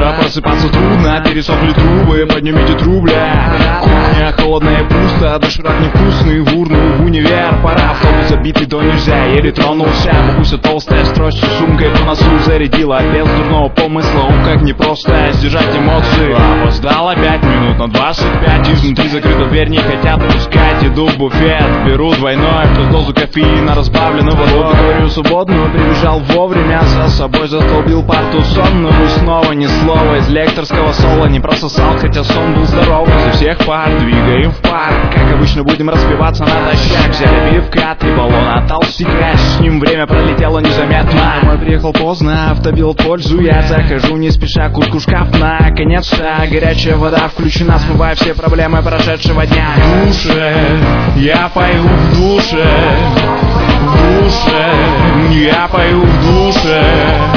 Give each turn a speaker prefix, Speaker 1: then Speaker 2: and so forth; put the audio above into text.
Speaker 1: утро просыпаться трудно, пересохли трубы, поднимите трубля. Кухня холодная, пусто, доширак невкусный, в урну, в универ. Пора, автобус забитый до нельзя, еле тронулся. Бабуся толстая, с тростью, сумкой по носу зарядила. Без дурного помысла, как непросто сдержать эмоции. Опоздала 5 минут на 25, изнутри закрыта дверь, не хотят пускать. Иду в буфет, беру двойной, плюс дозу кофеина, разбавленную водой. Говорю свободную, прибежал вовремя, за собой застолбил парту сонную. Снова ни слова из лекторского соло не прососал, хотя сон был здоров. Из всех пар двигаем в парк, как обычно будем распиваться натощак. Взяли пивка, 3 баллона толстяка, с ним время пролетело незаметно. Домой приехал поздно, автобил пользу я. Захожу не спеша, куртку шкаф наконец-то. Горячая вода включена, смывая все проблемы прошедшего дня. В душе, я пою в душе, в душе, я пою в душе.